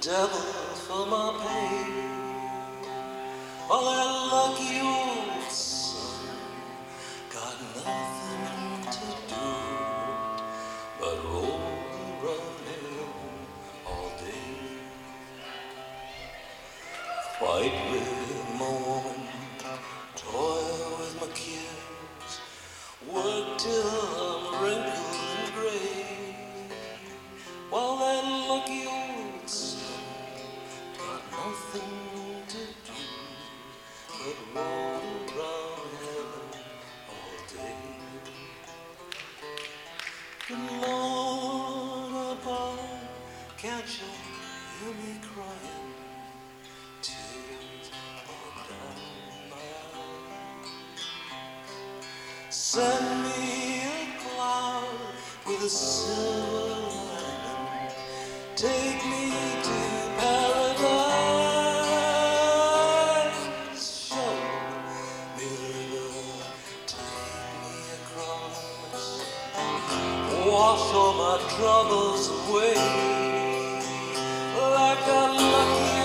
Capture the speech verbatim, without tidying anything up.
devil for my pain. All that lucky old son got nothing to do but roll around him all day. Fight with my woman, toil with my kids, work till I'm wrinkled and gray, while that lucky old son got nothing to do but roll around heaven all day. Good Lord above, can't you hear me crying? Tears fall down my eyes. Send me a cloud with a silver lining. Take me to paradise. Show me the river, take me across. Wash all my troubles away like a lucky